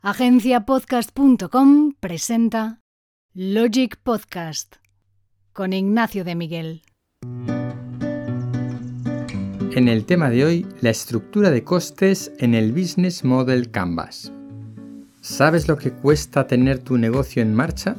Agenciapodcast.com presenta Logic Podcast con Ignacio de Miguel. En el tema de hoy, la estructura de costes en el Business Model Canvas. ¿Sabes lo que cuesta tener tu negocio en marcha?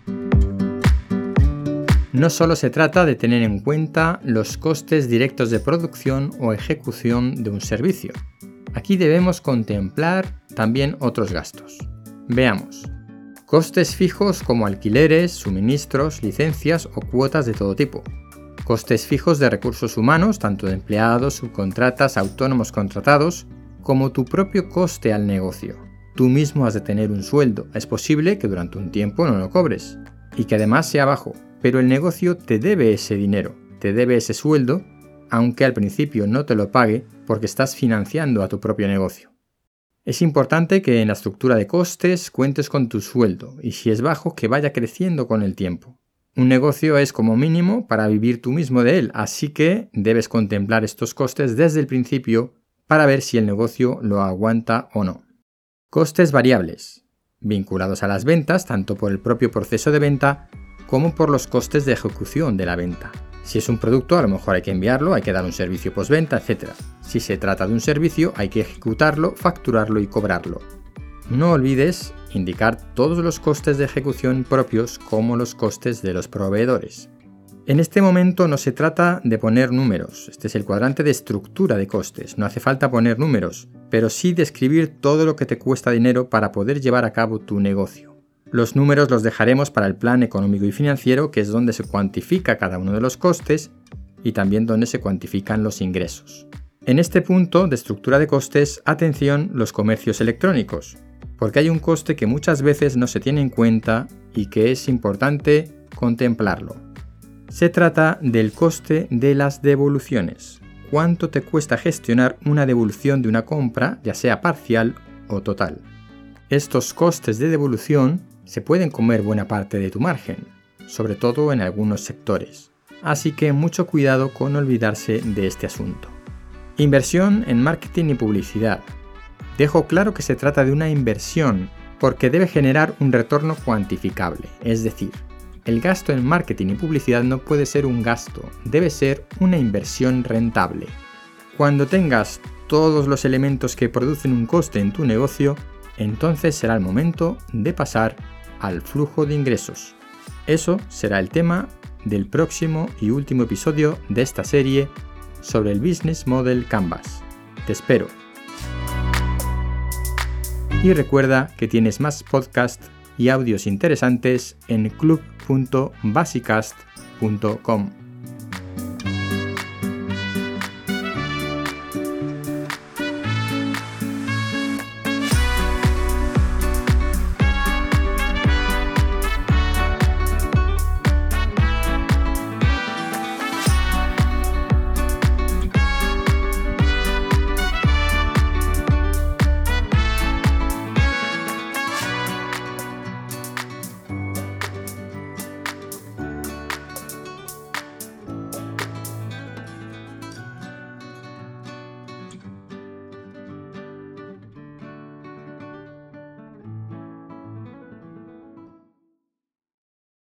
No solo se trata de tener en cuenta los costes directos de producción o ejecución de un servicio. Aquí debemos contemplar también otros gastos. Veamos. Costes fijos como alquileres, suministros, licencias o cuotas de todo tipo. Costes fijos de recursos humanos, tanto de empleados, subcontratas, autónomos contratados, como tu propio coste al negocio. Tú mismo has de tener un sueldo. Es posible que durante un tiempo no lo cobres y que además sea bajo, pero el negocio te debe ese dinero, te debe ese sueldo, aunque al principio no te lo pague porque estás financiando a tu propio negocio. Es importante que en la estructura de costes cuentes con tu sueldo y si es bajo que vaya creciendo con el tiempo. Un negocio es como mínimo para vivir tú mismo de él, así que debes contemplar estos costes desde el principio para ver si el negocio lo aguanta o no. Costes variables, vinculados a las ventas tanto por el propio proceso de venta como por los costes de ejecución de la venta. Si es un producto, a lo mejor hay que enviarlo, hay que dar un servicio postventa, etc. Si se trata de un servicio, hay que ejecutarlo, facturarlo y cobrarlo. No olvides indicar todos los costes de ejecución propios como los costes de los proveedores. En este momento no se trata de poner números, este es el cuadrante de estructura de costes, no hace falta poner números, pero sí describir todo lo que te cuesta dinero para poder llevar a cabo tu negocio. Los números los dejaremos para el plan económico y financiero, que es donde se cuantifica cada uno de los costes y también donde se cuantifican los ingresos. En este punto de estructura de costes, atención los comercios electrónicos, porque hay un coste que muchas veces no se tiene en cuenta y que es importante contemplarlo. Se trata del coste de las devoluciones. ¿Cuánto te cuesta gestionar una devolución de una compra, ya sea parcial o total? Estos costes de devolución se pueden comer buena parte de tu margen, sobre todo en algunos sectores. Así que mucho cuidado con olvidarse de este asunto. Inversión en marketing y publicidad. Dejo claro que se trata de una inversión porque debe generar un retorno cuantificable, es decir, el gasto en marketing y publicidad no puede ser un gasto, debe ser una inversión rentable. Cuando tengas todos los elementos que producen un coste en tu negocio, entonces será el momento de pasar al flujo de ingresos. Eso será el tema del próximo y último episodio de esta serie sobre el Business Model Canvas. Te espero. Y recuerda que tienes más podcasts y audios interesantes en club.basicast.com.